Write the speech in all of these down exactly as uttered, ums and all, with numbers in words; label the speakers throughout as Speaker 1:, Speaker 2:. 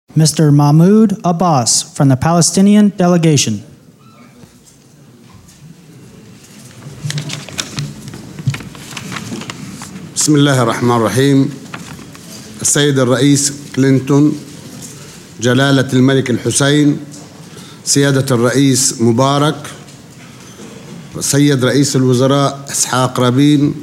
Speaker 1: Mister Mahmoud Abbas from the Palestinian delegation.
Speaker 2: بسم الله الرحمن الرحيم. السيد الرئيس كلينتون، جلالة الملك الحسين، سيادة الرئيس مبارك، سيد رئيس الوزراء إسحاق رابين،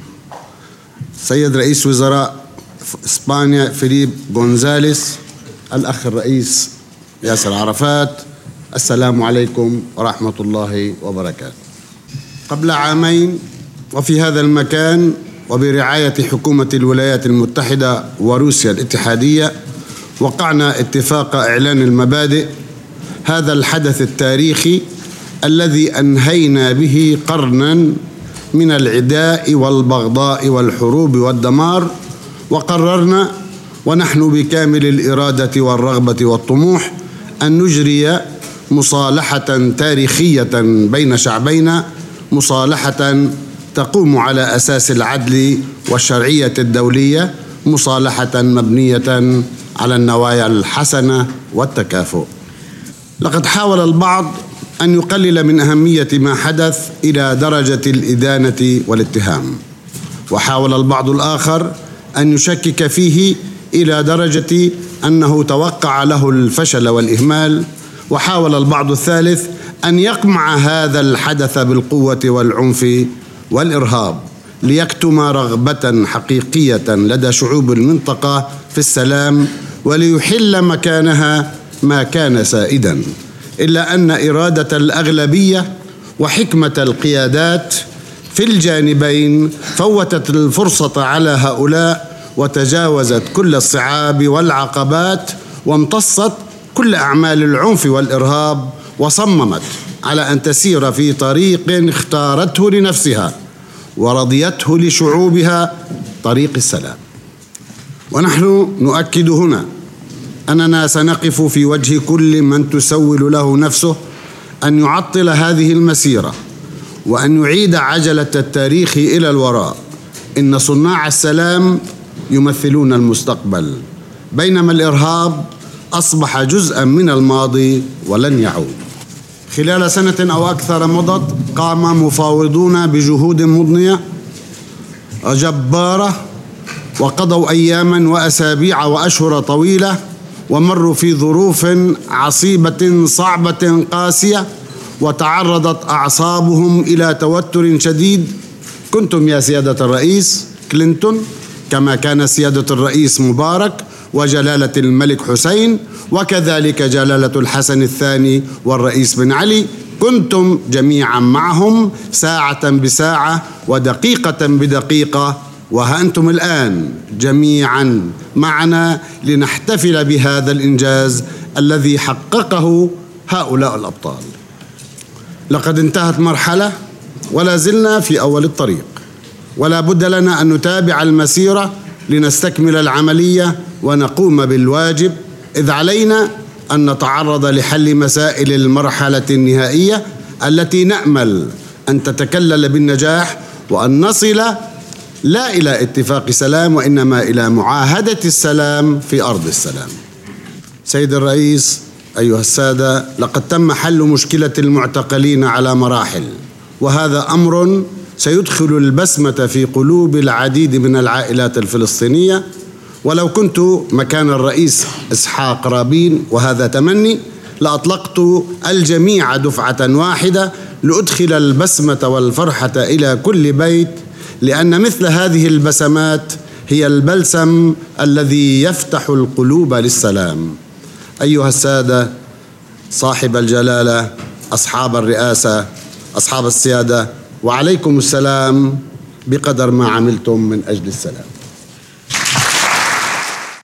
Speaker 2: سيد رئيس وزراء إسبانيا فيليب غونزاليس، الأخ الرئيس ياسر عرفات، السلام عليكم ورحمة الله وبركاته. قبل عامين وفي هذا المكان وبرعاية حكومة الولايات المتحدة وروسيا الاتحادية وقعنا اتفاق إعلان المبادئ، هذا الحدث التاريخي الذي أنهينا به قرناً من العداء والبغضاء والحروب والدمار، وقررنا ونحن بكامل الإرادة والرغبة والطموح أن نجري مصالحة تاريخية بين شعبينا، مصالحة تقوم على أساس العدل والشرعية الدولية، مصالحة مبنية على النوايا الحسنة والتكافؤ. لقد حاول البعض أن يقلل من أهمية ما حدث إلى درجة الإدانة والاتهام، وحاول البعض الآخر أن يشكك فيه إلى درجة أنه توقع له الفشل والإهمال، وحاول البعض الثالث أن يقمع هذا الحدث بالقوة والعنف والإرهاب ليكتم رغبة حقيقية لدى شعوب المنطقة في السلام وليحل مكانها ما كان سائدا، إلا أن إرادة الأغلبية وحكمة القيادات في الجانبين فوتت الفرصة على هؤلاء وتجاوزت كل الصعاب والعقبات وامتصت كل أعمال العنف والإرهاب، وصممت على أن تسير في طريق اختارته لنفسها ورضيته لشعوبها، طريق السلام. ونحن نؤكد هنا أننا سنقف في وجه كل من تسول له نفسه أن يعطل هذه المسيرة وأن يعيد عجلة التاريخ إلى الوراء. إن صناع السلام يمثلون المستقبل، بينما الإرهاب أصبح جزءاً من الماضي ولن يعود. خلال سنة أو أكثر مضت قام مفاوضون بجهود مضنية جبارة، وقضوا أياماً وأسابيع وأشهر طويلة، ومروا في ظروف عصيبة صعبة قاسية، وتعرضت أعصابهم إلى توتر شديد. كنتم يا سيادة الرئيس كلينتون، كما كان سيادة الرئيس مبارك وجلالة الملك حسين وكذلك جلالة الحسن الثاني والرئيس بن علي، كنتم جميعا معهم ساعة بساعة ودقيقة بدقيقة، وها أنتم الآن جميعا معنا لنحتفل بهذا الإنجاز الذي حققه هؤلاء الأبطال. لقد انتهت مرحلة ولا زلنا في أول الطريق، ولا بد لنا أن نتابع المسيرة لنستكمل العملية ونقوم بالواجب، إذ علينا أن نتعرض لحل مسائل المرحلة النهائية التي نأمل أن تتكلل بالنجاح، وأن نصل لا إلى اتفاق سلام وإنما إلى معاهدة السلام في أرض السلام. سيد الرئيس، أيها السادة، لقد تم حل مشكلة المعتقلين على مراحل، وهذا أمر سيدخل البسمة في قلوب العديد من العائلات الفلسطينية. ولو كنت مكان الرئيس إسحاق رابين، وهذا تمني، لأطلقت الجميع دفعة واحدة لأدخل البسمة والفرحة إلى كل بيت، لأن مثل هذه البسمات هي البلسم الذي يفتح القلوب للسلام. أيها السادة، صاحب الجلالة، أصحاب الرئاسة، أصحاب السيادة، وعليكم السلام بقدر ما عملتم من أجل السلام.